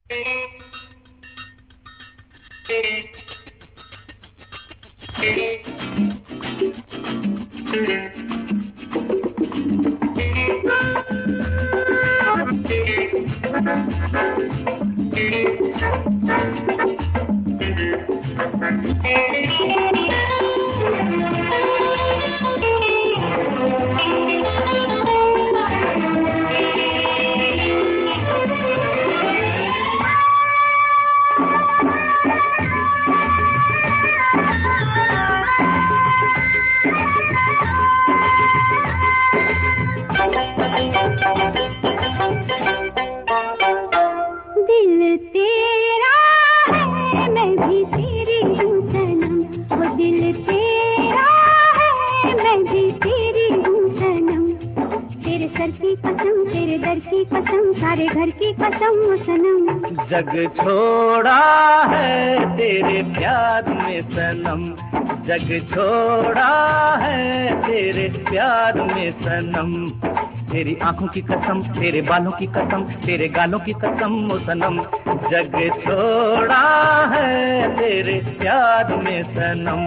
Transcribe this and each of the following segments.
जग छोड़ा है तेरे प्यार में सनम, जग छोड़ा है तेरे प्यार में सनम। तेरी आंखों की कसम, तेरे बालों की कसम, तेरे गालों की कसम ओ सनम। जग छोड़ा है तेरे प्यार में सनम।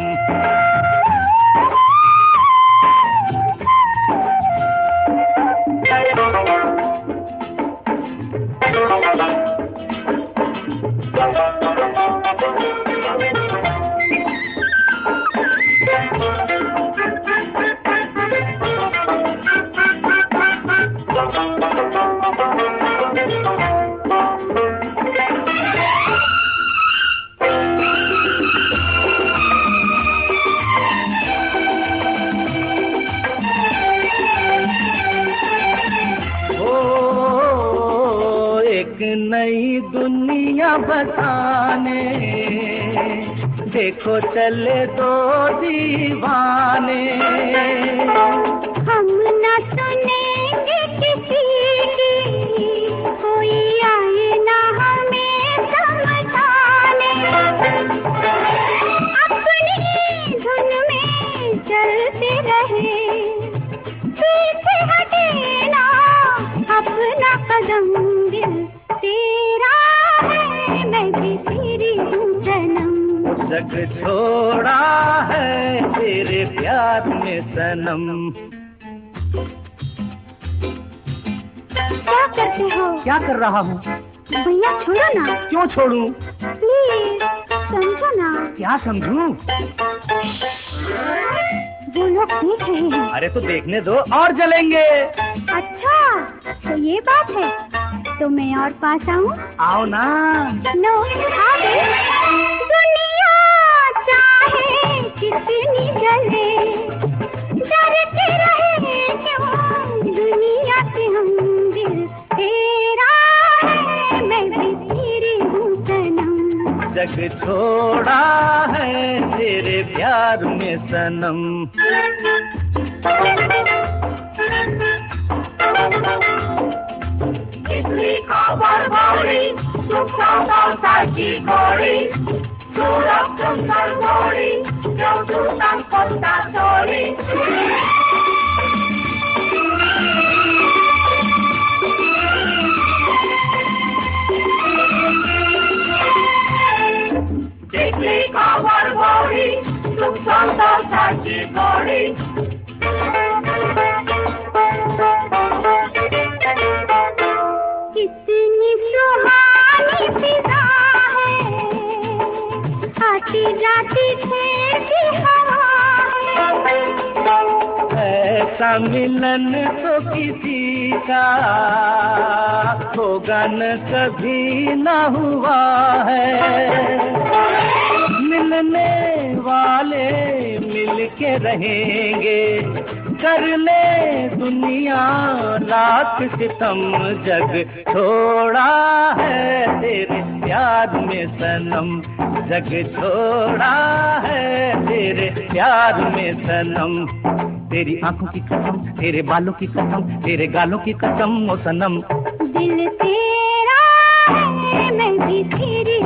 नई दुनिया बसाने देखो चले दो दीवाने। हम न सुनेंगे किसी की, कोई आए ना हमें समझाने। अपनी धुन में चलते रहे, पीछे हटे ना अपना कदम। दिल तेरा है मैं भी तेरी हूँ सनम। जग छोड़ा है तेरे प्यार में सनम। क्या करते हो? क्या कर रहा हूँ? भैया छोड़ो ना। क्यों छोड़ूं? प्लीज समझो ना। क्या समझूं? वो लोग देख रहे हैं। अरे तो देखने दो, और जलेंगे। अच्छा तो ये बात है, तो मैं और पास आऊं? आओ ना। नो आ गई। दुनिया चाहे कितनी जले, डरते रहे क्यों दुनिया से हम। दिल तेरा है मैं भी तेरी हूँ सनम। जग छोड़ा है तेरे प्यार में सनम। कितनी सुहानी फिजा है, आती जाती ठहरती हवा है। ऐसा मिलन तो किसी का होगा न कभी न हुआ है। मिलने वाले मिलके रहेंगे, कर ले दुनिया लाख सितम। जग छोड़ा है तेरे प्यार में सनम। जग छोड़ा है तेरे प्यार में सनम। तेरी आंखों की कसम, तेरे बालों की कसम, तेरे गालों की कसम ओ सनम। दिल तेरा है मैं भी तेरी